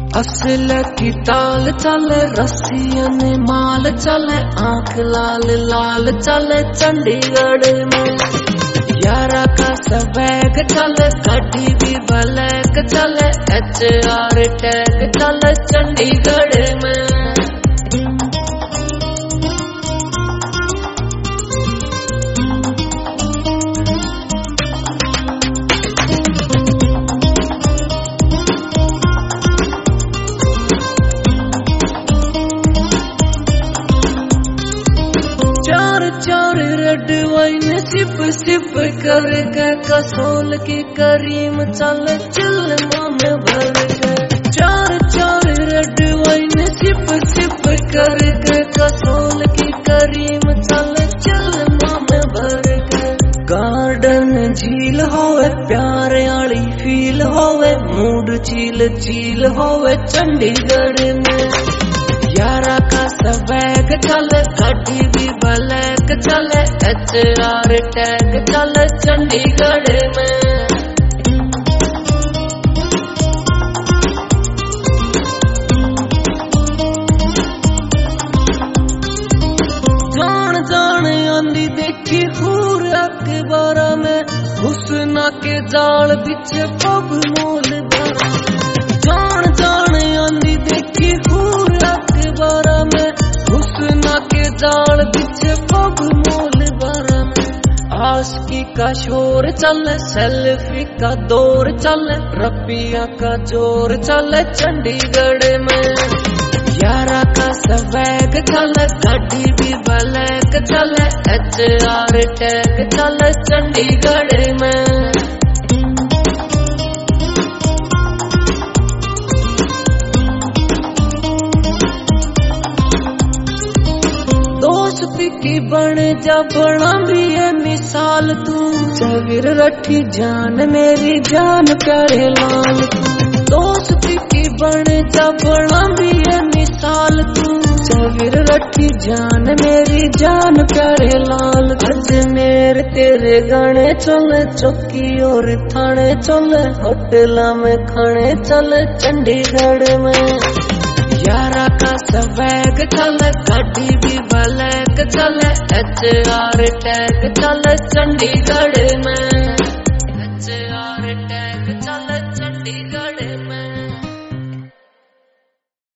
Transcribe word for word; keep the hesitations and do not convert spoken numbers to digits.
असल की ताल चले रस्सियों ने माल चले आंख लाल लाल चले चंडीगढ़ में। यारा का स्वैग चले गाड़ी भी ब्लैक चले एच आर टैग चले चंडीगढ़ में। चार रेड वाइन सिप सिप करके कसोल की करीम चल चिल्लों में भर के। चार चार रेड वाइन सिप सिप करके कसोल की करीम चल चिल्लों में भर के। गार्डन झील होवे प्यारे आली फील होवे मूड चील चील होवे चंडीगढ़ में। यारा का स्वैग चले गाड़ी भी ब्लैक चले एच आर टैग चले चंडीगढ़ में। जान जान आंदी देखी हूर अखबार में हुस्ना के जाल बिच पब मोल बारा। जान जान आंदी देखी हूर अखबार में हुस्ना के जाल बिच पब मोल बारा में। आशिकी का शोर चले सेल्फी का दौर चले रपिया का जोर चले चंडीगढ़ में। यारा का स्वैग चले गाड़ी भी ब्लैक चले एच आर टैग चले चंडीगढ़ में। दोस्ती की बने जा बना भी है मिसाल तू जगीर रठी जान मेरी जान प्यारे लाल तू। दोस्ती की बने जा बना भी है मिसाल तू जगीर रठी जान मेरी जान प्यारे लाल। अजमेर तेरे गाने चले चौकी और थाने चले होटला में खाने चले चंडीगढ़ में। यारा का स्वैग चले गाड़ी भी ब्लैक चले एच आर टैग चले चंडीगढ़ में।